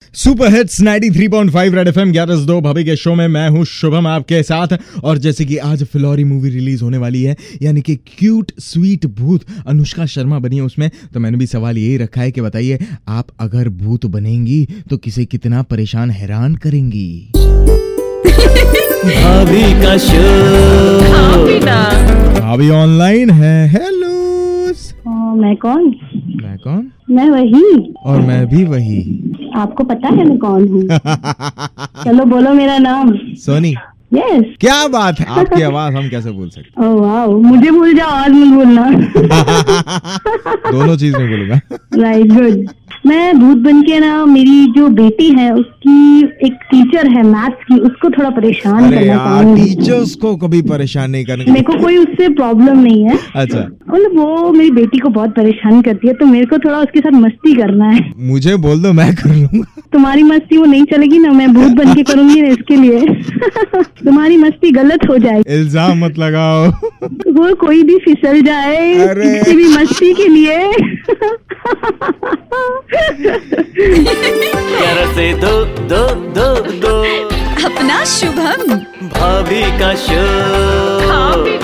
Super hits 93.5 red FM 11:02 भाभी के show में मैं हूँ शुभम आपके साथ। और जैसे कि आज फिलौरी मूवी रिलीज होने वाली है, यानी कि क्यूट स्वीट भूत अनुष्का शर्मा बनी है उसमें, तो मैंने भी सवाल यही रखा है कि बताइए आप अगर भूत बनेंगी तो किसे कितना परेशान हैरान करेंगी। भाभी का शो भाभी ऑनलाइन है। हेलो। मैं कौन? मैं वही। और मैं भी वही। आपको पता है मैं कौन हूँ? चलो बोलो मेरा नाम। सोनी। यस। क्या बात है, आपकी आवाज हम कैसे भूल सकते। ओह वाओ, मुझे भूल जाओ, आज मत भूलना। दोनों चीज में बोलूंगा। Right, good. मैं भूत बन के ना, मेरी जो बेटी है उसकी एक टीचर है मैथ्स की, उसको थोड़ा परेशान करना चाहूंगी। टीचर्स को कभी परेशान नहीं करने। मेरे को कोई उससे प्रॉब्लम नहीं है। अच्छा। मतलब वो मेरी बेटी को बहुत परेशान करती है, तो मेरे को थोड़ा उसके साथ मस्ती करना है। मुझे बोल दो, मैं कर लूंगा। तुम्हारी मस्ती वो नहीं चलेगी ना, मैं भूत बन के करूंगी ना, इसके लिए तुम्हारी मस्ती गलत हो जाएगी। इल्जाम मत लगाओ। वो कोई भी फिसल जाए किसी भी मस्ती के लिए। 11 से 2 अपना शुभम भाभी का शो।